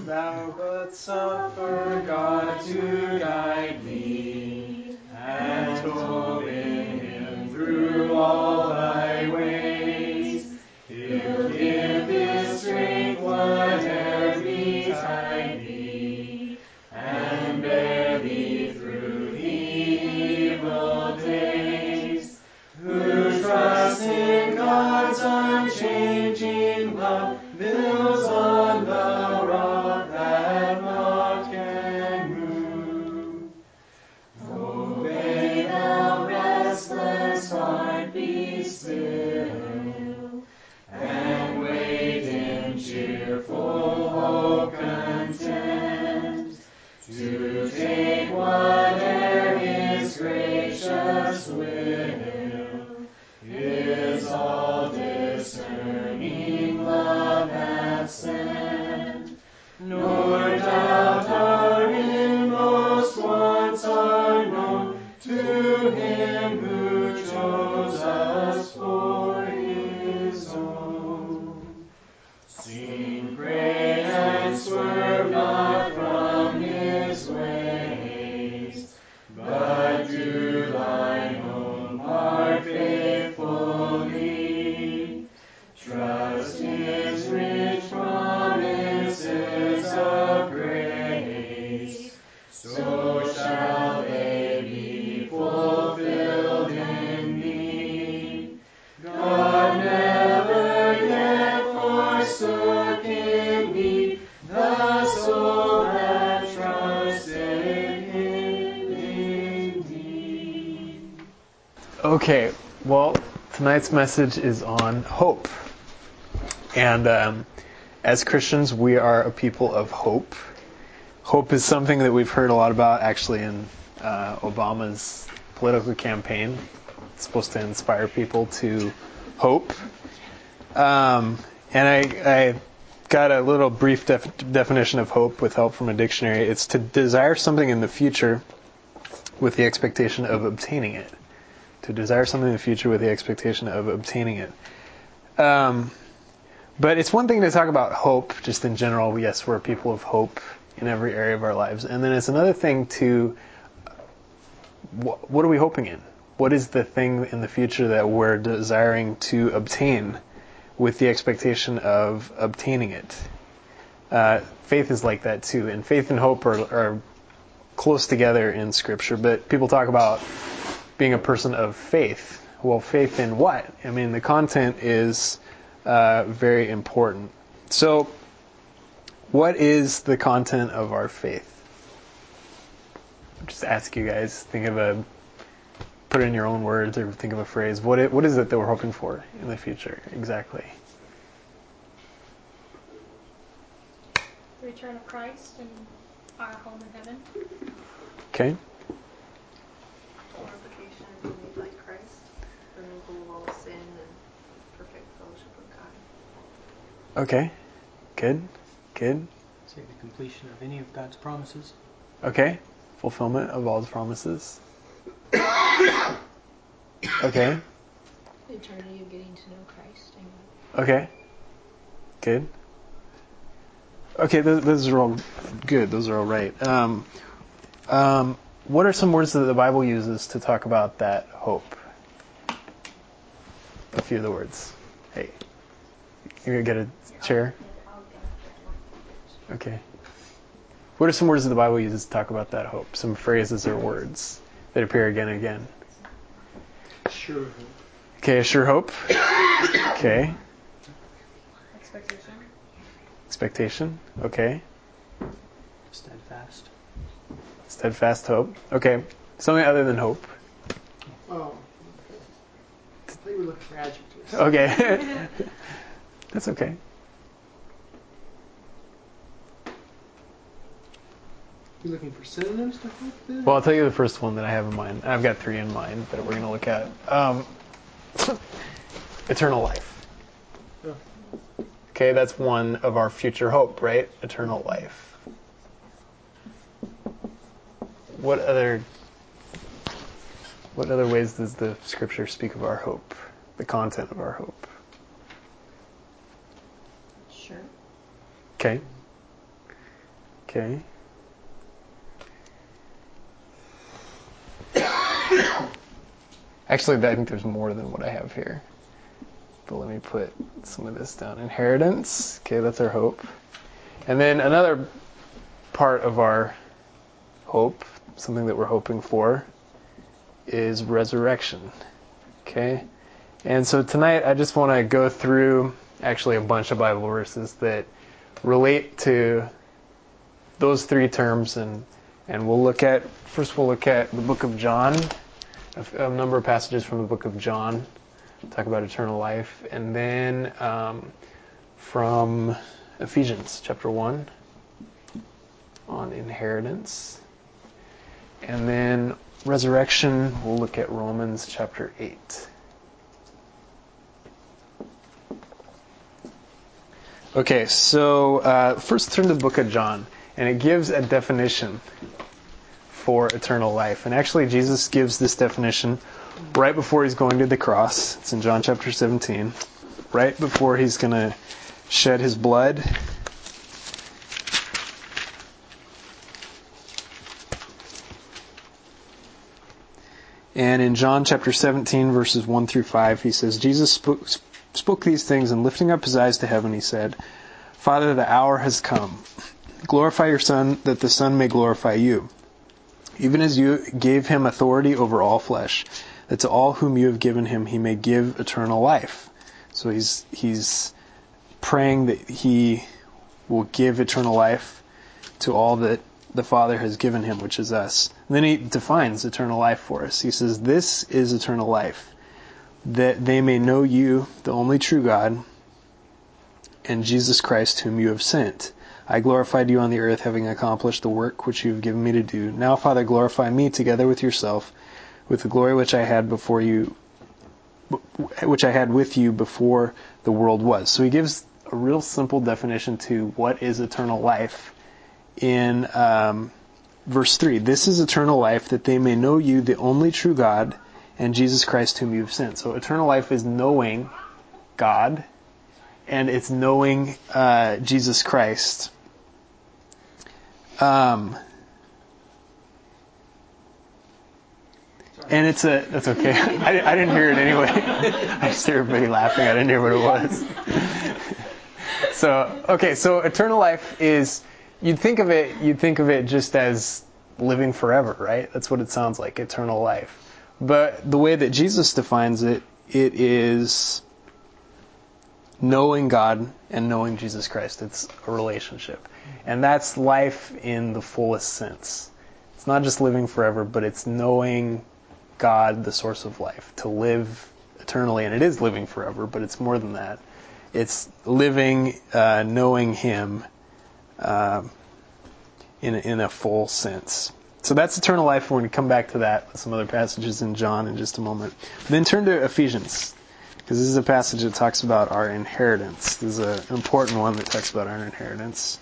Thou but suffer God to guide thee, and hope in Him through all thy ways. He'll give thee strength whate'er betide thee, and bear thee through the evil days. Who trusts in God's unchanging love builds on the rock that naught can move. Obey thou restless heart, be still, and wait in cheerful hope content, to take whate'er His gracious will is all discerning love hath sent. Nor doubt our inmost wants are known to Him who chose us for His own. Sing, pray, and swerve not from His ways, but do thine own part faithfully. Trust His rich promises of grace, so shall they be fulfilled in thee. God never yet forsook in need the soul that trusted Him indeed. Okay, well, tonight's message is on hope. And as Christians, we are a people of hope. Hope is something that we've heard a lot about, actually, in Obama's political campaign. It's supposed to inspire people to hope. And I got a little brief definition of hope with help from a dictionary. It's to desire something in the future with the expectation of obtaining it. To desire something in the future with the expectation of obtaining it. But it's one thing to talk about hope, just in general. Yes, we're a people of hope in every area of our lives. And then it's another thing to, what are we hoping in? What is the thing in the future that we're desiring to obtain with the expectation of obtaining it? Faith is like that too. And faith and hope are close together in Scripture. But people talk about being a person of faith. Well, faith in what? I mean, the content is very important. So, what is the content of our faith? I'll just ask you guys, put it in your own words or think of a phrase. What is it that we're hoping for in the future, exactly? The return of Christ and our home in heaven. Okay. Glorification and being made like Christ, removal of all sin and perfect fellowship with God. Okay. Good. Say the completion of any of God's promises. Okay. Fulfillment of all His promises. Okay. The eternity of getting to know Christ. Okay. Good. Okay, those are all good. Those are all right. What are some words that the Bible uses to talk about that hope? A few of the words. Hey, you're going to get a chair? Okay. What are some words that the Bible uses to talk about that hope? Some phrases or words that appear again and again. Sure hope. Okay, a sure hope. Okay. Expectation. Okay. Steadfast hope. Okay. Something other than hope. Oh. I think we're looking for adjectives. Okay. That's okay. You looking for synonyms to hope then? Well, I'll tell you the first one that I have in mind. I've got 3 in mind that we're going to look at. Eternal life. Oh. Okay, that's one of our future hope, right? Eternal life. What other ways does the Scripture speak of our hope? The content of our hope? Sure. Okay. Okay. Actually, I think there's more than what I have here. But let me put some of this down. Inheritance. Okay, that's our hope. And then another part of our hope, something that we're hoping for, is resurrection. Okay? And so tonight I just want to go through actually a bunch of Bible verses that relate to those three terms, and we'll look at the book of John, a number of passages from the book of John, talk about eternal life, and then from Ephesians chapter 1 on inheritance, and then resurrection, we'll look at Romans chapter 8. Okay, so first turn to the book of John, and it gives a definition for eternal life. And actually Jesus gives this definition right before he's going to the cross. It's in John chapter 17, right before he's going to shed his blood. And in John chapter 17, verses 1 through 5, he says, Jesus spoke these things, and lifting up his eyes to heaven, he said, Father, the hour has come. Glorify your Son, that the Son may glorify you. Even as you gave him authority over all flesh, that to all whom you have given him, he may give eternal life. So he's praying that he will give eternal life to all that the Father has given him, which is us. And then he defines eternal life for us. He says, this is eternal life, that they may know you, the only true God, and Jesus Christ, whom you have sent. I glorified you on the earth, having accomplished the work which you have given me to do. Now, Father, glorify me together with yourself, with the glory which I had with you before the world was. So he gives a real simple definition to what is eternal life in verse 3. This is eternal life, that they may know you, the only true God, and Jesus Christ, whom you have sent. So eternal life is knowing God, and it's knowing Jesus Christ. And that's okay. I didn't hear it anyway. I just hear everybody laughing. I didn't hear what it was. So eternal life is, you'd think of it just as living forever, right? That's what it sounds like, eternal life. But the way that Jesus defines it, it is knowing God and knowing Jesus Christ. It's a relationship. And that's life in the fullest sense. It's not just living forever, but it's knowing God, the source of life, to live eternally. And it is living forever, but it's more than that. It's living, knowing Him in a full sense. So that's eternal life. We're going to come back to that with some other passages in John in just a moment. Then turn to Ephesians, because this is a passage that talks about our inheritance. This is an important one that talks about our inheritance.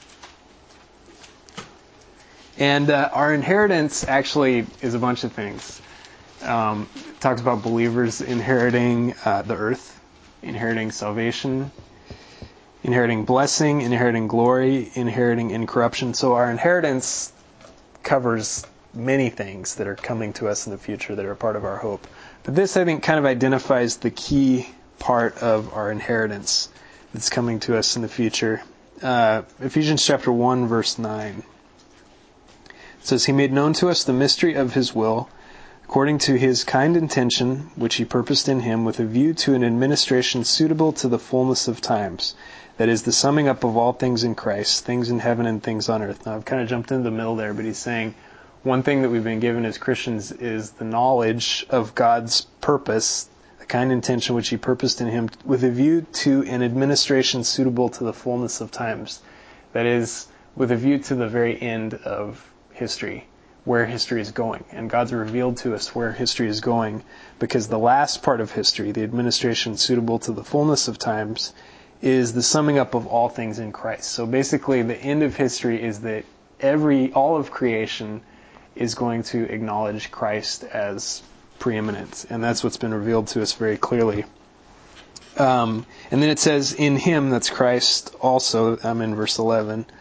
And our inheritance actually is a bunch of things. It talks about believers inheriting the earth, inheriting salvation, inheriting blessing, inheriting glory, inheriting incorruption. So our inheritance covers many things that are coming to us in the future that are part of our hope. But this, I think, kind of identifies the key part of our inheritance that's coming to us in the future. Ephesians chapter 1, verse 9. It says, He made known to us the mystery of His will, according to His kind intention, which He purposed in Him, with a view to an administration suitable to the fullness of times. That is, the summing up of all things in Christ, things in heaven and things on earth. Now, I've kind of jumped into the middle there, but he's saying one thing that we've been given as Christians is the knowledge of God's purpose, the kind intention which He purposed in Him, with a view to an administration suitable to the fullness of times. That is, with a view to the very end of history, where history is going. And God's revealed to us where history is going, because the last part of history, the administration suitable to the fullness of times, is the summing up of all things in Christ. So basically, the end of history is that all of creation is going to acknowledge Christ as preeminent. And that's what's been revealed to us very clearly. And then it says, in Him, that's Christ also, I'm in verse 11,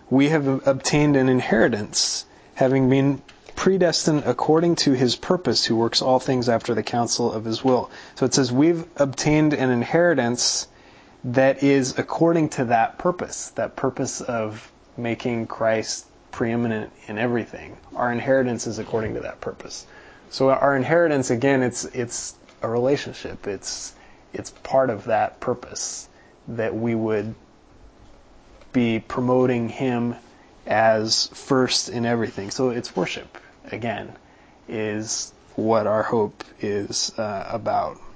we have obtained an inheritance, having been predestined according to his purpose, who works all things after the counsel of his will. So it says we've obtained an inheritance that is according to that purpose of making Christ preeminent in everything. Our inheritance is according to that purpose. So our inheritance, again, it's a relationship. It's part of that purpose, that we would be promoting him as first in everything. So it's worship, again, is what our hope is about.